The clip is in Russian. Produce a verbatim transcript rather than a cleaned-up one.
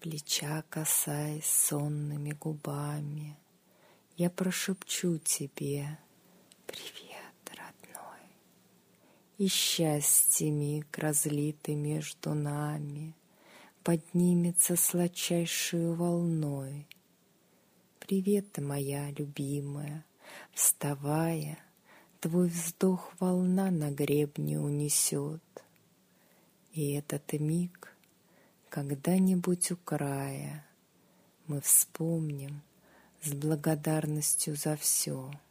Плеча касаясь сонными губами, я прошепчу тебе: привет, родной. И счастье миг, разлитый между нами, поднимется сладчайшую волной. Привет, ты моя любимая, вставая, твой вздох волна на гребне унесет. И этот миг когда-нибудь у края мы вспомним с благодарностью за все.